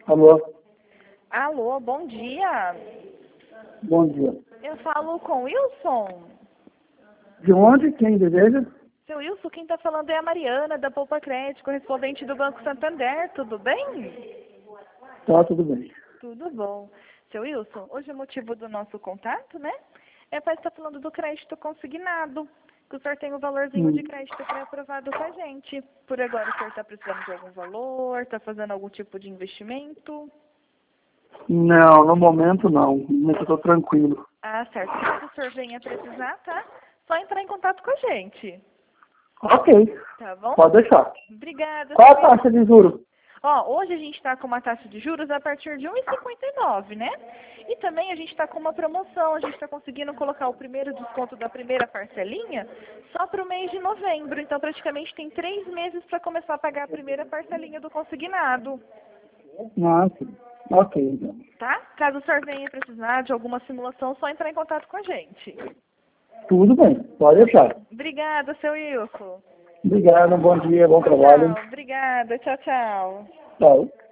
Alô? Alô, bom dia. Bom dia. Eu falo com o Wilson. De onde? Quem deseja? Seu Wilson, quem está falando é a Mariana, da Poupa Crédito, correspondente do Banco Santander. Tudo bem? Tá, tudo bem. Tudo bom. Seu Wilson, hoje o motivo do nosso contato, né? É para estar falando do crédito consignado. Que o senhor tem um valorzinho de crédito pré-aprovado com a gente. Por agora, o senhor está precisando de algum valor? Está fazendo algum tipo de investimento? Não, no momento não. No momento eu estou tranquilo. Ah, certo. Caso o senhor venha precisar, tá? Só entrar em contato com a gente. Ok, Tá bom? pode deixar. Obrigada. Qual a Seu Wilson. taxa de juros? Ó, hoje a gente está com uma taxa de juros a partir de 1,59, né? E também a gente está com uma promoção, a gente está conseguindo colocar o primeiro desconto da primeira parcelinha só para o mês de novembro. Então, praticamente tem 3 meses para começar a pagar a primeira parcelinha do consignado, Nossa, ok, então. tá? Caso o senhor venha precisar de alguma simulação, só entrar em contato com a gente. Tudo bem, pode deixar. Obrigada, seu Wilson. Obrigado, bom dia, bom trabalho. Tchau, obrigada, tchau, tchau. Tchau.